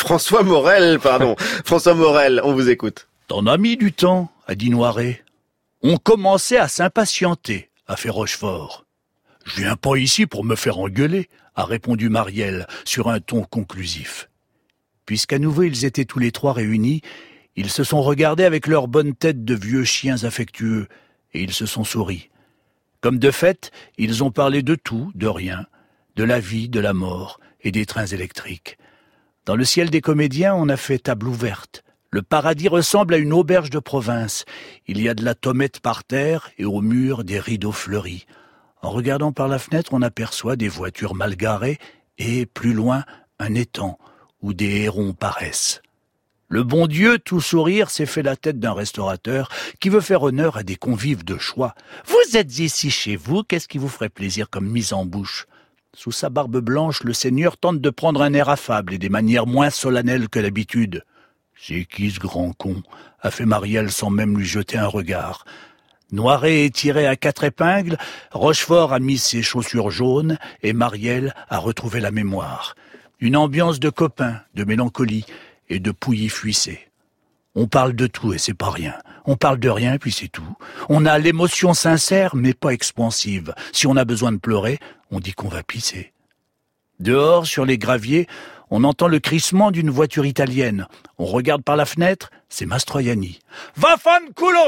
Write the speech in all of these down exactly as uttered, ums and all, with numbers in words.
François Morel, pardon. François Morel, on vous écoute. T'en as mis du temps, a dit Noiret. On commençait à s'impatienter, a fait Rochefort. Je viens pas ici pour me faire engueuler, a répondu Marielle sur un ton conclusif. Puisqu'à nouveau ils étaient tous les trois réunis, ils se sont regardés avec leurs bonnes têtes de vieux chiens affectueux, et ils se sont souris. Comme de fait, ils ont parlé de tout, de rien, de la vie, de la mort et des trains électriques. Dans le ciel des comédiens, on a fait table ouverte. Le paradis ressemble à une auberge de province. Il y a de la tomate par terre et au mur des rideaux fleuris. En regardant par la fenêtre, on aperçoit des voitures mal garées et, plus loin, un étang où des hérons paraissent. Le bon Dieu, tout sourire, s'est fait la tête d'un restaurateur qui veut faire honneur à des convives de choix. « Vous êtes ici chez vous, qu'est-ce qui vous ferait plaisir comme mise en bouche ?» Sous sa barbe blanche, le seigneur tente de prendre un air affable et des manières moins solennelles que d'habitude. « C'est qui ce grand con ?» a fait Marielle sans même lui jeter un regard. Noiret est tiré à quatre épingles, Rochefort a mis ses chaussures jaunes et Marielle a retrouvé la mémoire. Une ambiance de copains, de mélancolie et de pouilly fuissé. On parle de tout et c'est pas rien. On parle de rien puis c'est tout. On a l'émotion sincère mais pas expansive. Si on a besoin de pleurer, on dit qu'on va pisser. Dehors, sur les graviers, on entend le crissement d'une voiture italienne. On regarde par la fenêtre, c'est Mastroianni. « Vaffanculo !»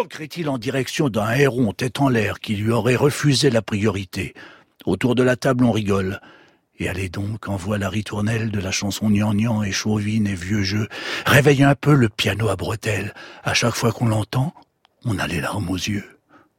crie-t-il en direction d'un héron tête en l'air qui lui aurait refusé la priorité. Autour de la table, on rigole. Et allez donc, envoie la ritournelle de la chanson gnangnan et chauvine et vieux jeu. Réveille un peu le piano à bretelles. À chaque fois qu'on l'entend, on a les larmes aux yeux.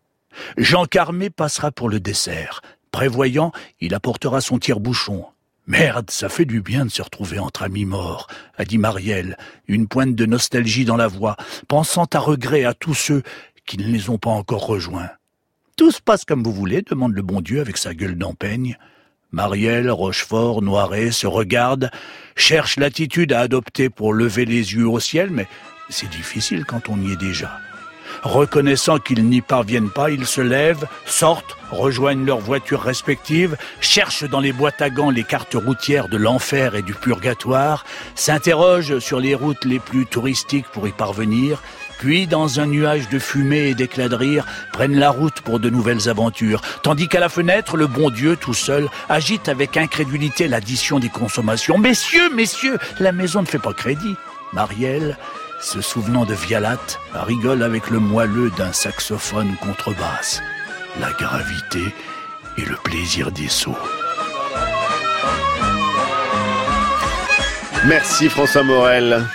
Jean Carmé passera pour le dessert. Prévoyant, il apportera son tire-bouchon. Merde, ça fait du bien de se retrouver entre amis morts, a dit Marielle, une pointe de nostalgie dans la voix, pensant à regret à tous ceux qui ne les ont pas encore rejoints. Tout se passe comme vous voulez, demande le bon Dieu avec sa gueule d'empeigne. Marielle, Rochefort, Noiret se regardent, cherchent l'attitude à adopter pour lever les yeux au ciel, mais c'est difficile quand on y est déjà. Reconnaissant qu'ils n'y parviennent pas, ils se lèvent, sortent, rejoignent leurs voitures respectives, cherchent dans les boîtes à gants les cartes routières de l'enfer et du purgatoire, s'interrogent sur les routes les plus touristiques pour y parvenir, puis, dans un nuage de fumée et d'éclats de rire, prennent la route pour de nouvelles aventures, tandis qu'à la fenêtre, le bon Dieu, tout seul, agite avec incrédulité l'addition des consommations. « Messieurs, messieurs, la maison ne fait pas crédit !» Marielle, se souvenant de Vialat, rigole avec le moelleux d'un saxophone contrebasse. La gravité et le plaisir des sots. Merci François Morel.